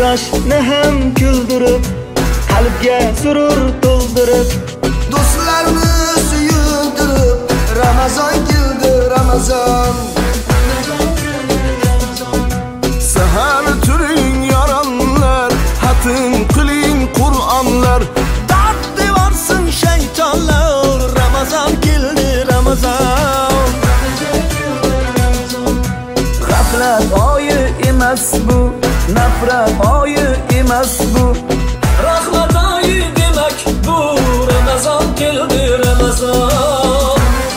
yoshni ham kuldirib, qalbga surur to'ldirib, do'stlarni suyuntirib, Ramazon keldi, Ramazon. Sahar turing yoronlar, hatim qiling Qur'onlar, dard devorsin shaytonlar. Ramazon keldi, Ramazon. G'aflat oyi emas bu, nafrat oyi emas bu, rahmat oyi demak bu. Ramazon keldi, Ramazon.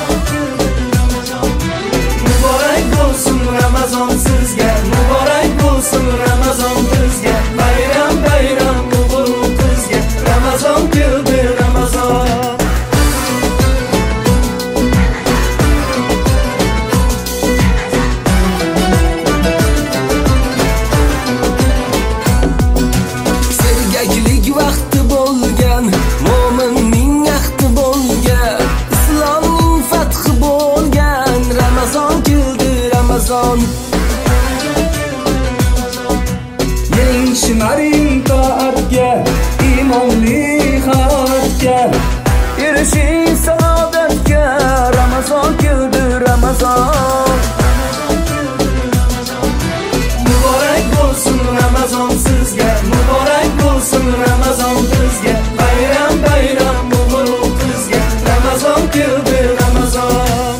Muborak bo'lsin Ramazon sizga, muborak bo'lsin Ramazon bizga. Bayram bayram muborak bizga. Ramazon keldi, Ramazon. Sergaklik vaqti bo'lgan, mo'minning yaxti bo'lgan, islomning fathi bo'lgan. Ramazon keldi, Ramazon. Yeng shimaring toatga, iymonli hayotga, erishing saodatga. Ramazon keldi, Ramazon. Muborak bo'lsin Ramazon sizga, muborak bo'lsin Ramazon bizga. Bayram bayram muborak bizga. Ramazon keldi, Ramazon.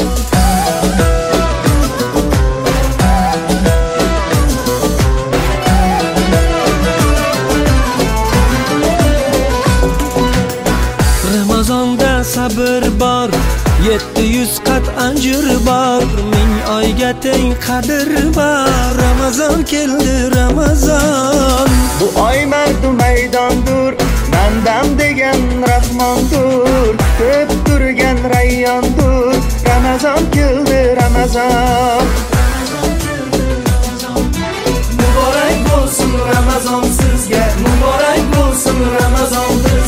Ramazonda sabr bor, 700 qat anjir bor, 1000 oyga teng qadr bor. Ramazon keldi, Ramazon. bu oy mardu maydondur, mandam degan Rahmondur, ko'p turgan rayyondur. Ramazon keldi, Ramazon. Muborak bo'lsin Ramazon sizga, muborak bo'lsin Ramazon bizga.